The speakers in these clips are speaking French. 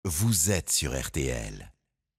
vous êtes sur RTL.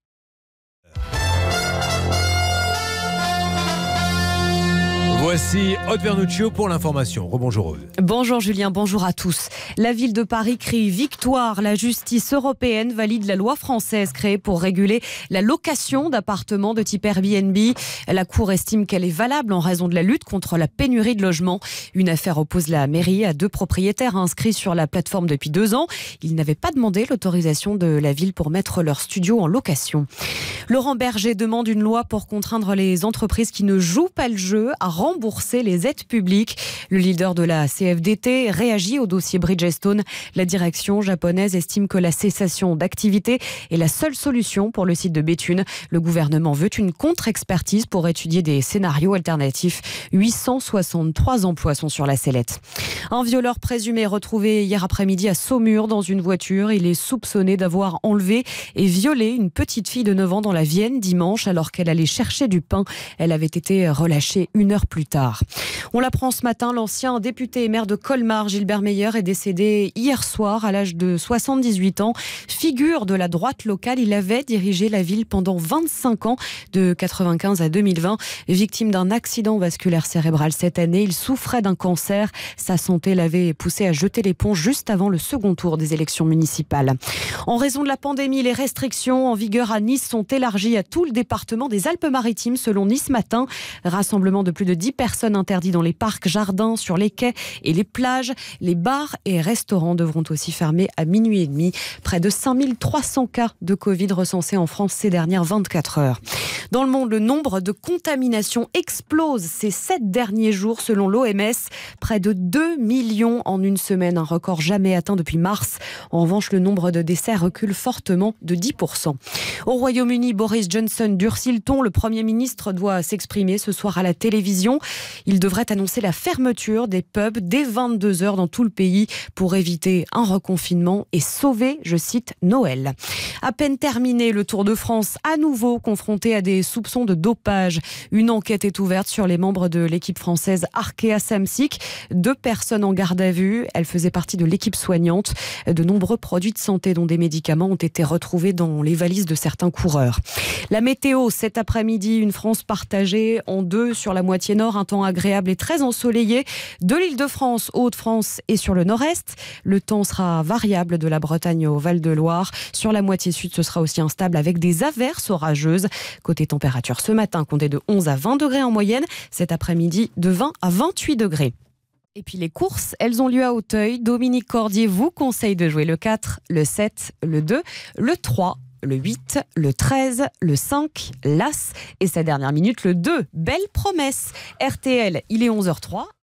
Voici Aude Vernuccio pour l'information. Rebonjour Aude. Bonjour Julien, bonjour à tous. La ville de Paris crie victoire. La justice européenne valide la loi française créée pour réguler la location d'appartements de type Airbnb. La Cour estime qu'elle est valable en raison de la lutte contre la pénurie de logements. Une affaire oppose la mairie à deux propriétaires inscrits sur la plateforme depuis 2 ans. Ils n'avaient pas demandé l'autorisation de la ville pour mettre leur studio en location. Laurent Berger demande une loi pour contraindre les entreprises qui ne jouent pas le jeu à rembourser les aides publiques. Le leader de la CFDT réagit au dossier Bridgestone. La direction japonaise estime que la cessation d'activité est la seule solution pour le site de Béthune. Le gouvernement veut une contre-expertise pour étudier des scénarios alternatifs. 863 emplois sont sur la sellette. Un violeur présumé retrouvé hier après-midi à Saumur dans une voiture. Il est soupçonné d'avoir enlevé et violé une petite fille de 9 ans dans la Vienne dimanche alors qu'elle allait chercher du pain. Elle avait été relâchée 1 heure plus tard. On l'apprend ce matin, l'ancien député et maire de Colmar, Gilbert Meyer, est décédé hier soir à l'âge de 78 ans. Figure de la droite locale, il avait dirigé la ville pendant 25 ans, de 1995 à 2020. Victime d'un accident vasculaire cérébral cette année, il souffrait d'un cancer. Sa santé l'avait poussé à jeter l'éponge juste avant le second tour des élections municipales. En raison de la pandémie, les restrictions en vigueur à Nice sont élargies à tout le département des Alpes-Maritimes, selon Nice Matin. Rassemblement de plus de 10 personnes interdit dans les parcs, jardins, sur les quais et les plages. Les bars et restaurants devront aussi fermer à 00h30. Près de 5300 cas de Covid recensés en France ces dernières 24 heures. Dans le monde, le nombre de contaminations explose ces 7 derniers jours selon l'OMS. Près de 2 millions en une semaine, un record jamais atteint depuis mars. En revanche, le nombre de décès recule fortement de 10%. Au Royaume-Uni, Boris Johnson durcit le ton. Le Premier ministre doit s'exprimer ce soir à la télévision. Il devrait annoncer la fermeture des pubs dès 22h dans tout le pays pour éviter un reconfinement et sauver, je cite, Noël. À peine terminé, le Tour de France à nouveau confronté à des soupçons de dopage. Une enquête est ouverte sur les membres de l'équipe française Arkea Samsic. 2 personnes en garde à vue. Elles faisaient partie de l'équipe soignante. De nombreux produits de santé, dont des médicaments, ont été retrouvés dans les valises de certains coureurs. La météo, cet après-midi, une France partagée en deux sur la moitié nord, un temps agréable et très ensoleillé. De l'Île-de-France, Hauts-de-France et sur le nord-est, le temps sera variable de la Bretagne au Val-de-Loire. Sur la moitié sud, ce sera aussi instable avec des averses orageuses. Côté température, ce matin, comptez de 11 à 20 degrés en moyenne. Cet après-midi, de 20 à 28 degrés. Et puis les courses, elles ont lieu à Auteuil. Dominique Cordier vous conseille de jouer le 4, le 7, le 2, le 3, le 8, le 13, le 5, l'As et sa dernière minute, le 2. Belle promesse. RTL, il est 11h03.